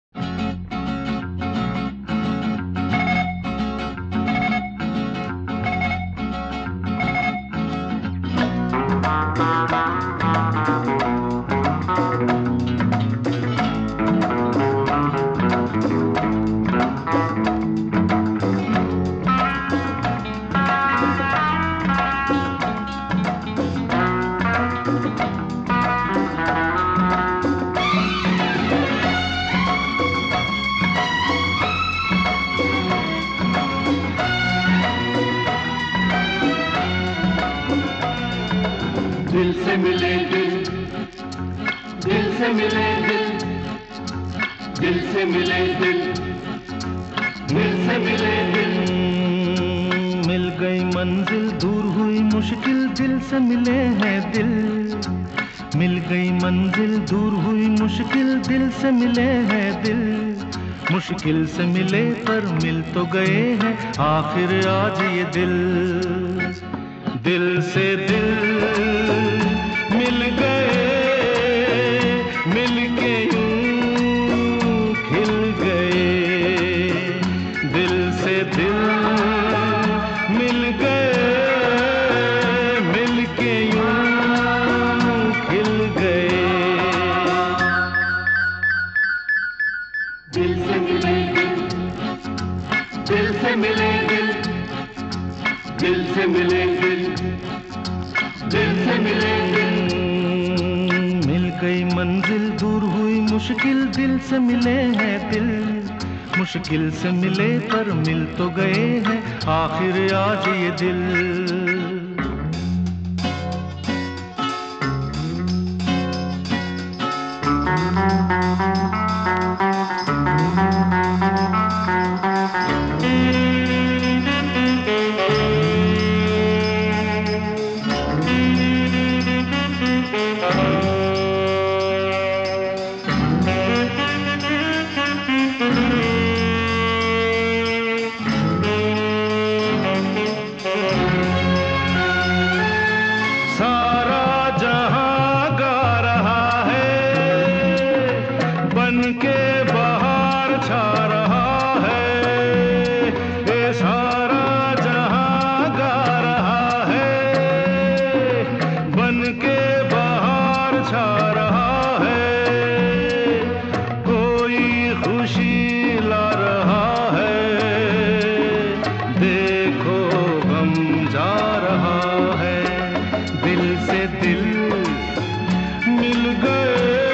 दिल से मिले दिल, दिल से मिले दिल, दिल से मिले दिल, दिल से मिले दिल। मिल गई मंजिल, दूर हुई मुश्किल, दिल से मिले हैं दिल। मिल गई मंजिल, दूर हुई मुश्किल, दिल से मिले हैं दिल। मुश्किल से मिले पर मिल तो गए हैं आखिर आज ये दिल। दिल से दिल मिल गए, मिल के यूं खिल गए। दिल से दिल मिल गए, मिल के यूं खिल गए। दिल से मिले दिल, दिल से मिले दिल, दिल से मिले दिल, दिल से मिले दिल। मिल गई मंजिल, दूर हुई मुश्किल, दिल से मिले हैं दिल। मुश्किल से मिले पर मिल तो गए हैं आखिर आज ये दिल। के बाहर छा रहा है, ये सारा जहां गा रहा है। बन के बाहर छा रहा है, कोई खुशी ला रहा है। देखो गम जा रहा है, दिल से दिल मिल गए,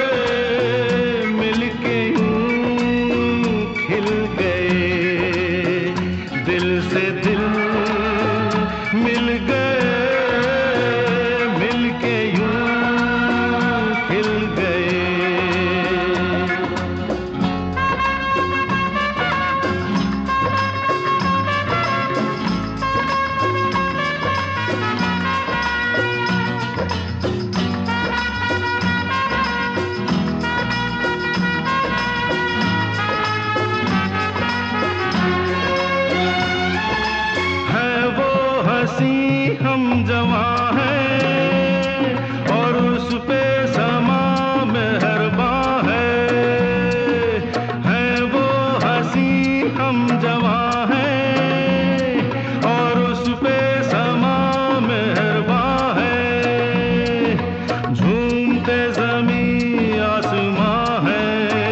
दिल से दिल मिल गए, मिल के यूं खिल गए। हम जवां हैं और उस पे समा मेहरबान है वो हंसी। हम जवां हैं और उस पे समा मेहरबान है। झूमते ज़मीं आसमां है,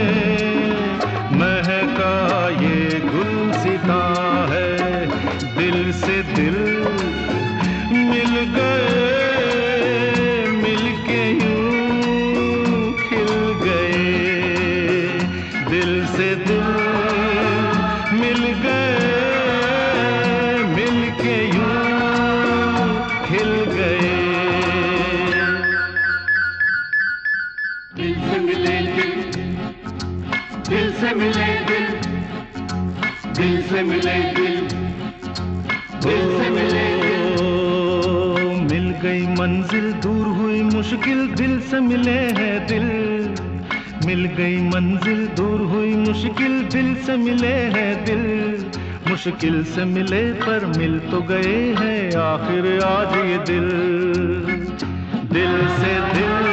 महका ये गुलसिता है। दिल से दिल मिल गए, मिल के यूं खिल गए। दिल से दिल मिल गए, मिल के यूं खिल गए। दिल से मिले दिल, दिल से मिले दिल, दिल से मिले दिल, दिल से मिले दिल। मिल गई मंजिल, दूर हुई मुश्किल, दिल से मिले हैं दिल। मिल गई मंजिल, दूर हुई मुश्किल, दिल से मिले हैं दिल। मुश्किल से मिले पर मिल तो गए हैं आखिर आज ये दिल। दिल से दिल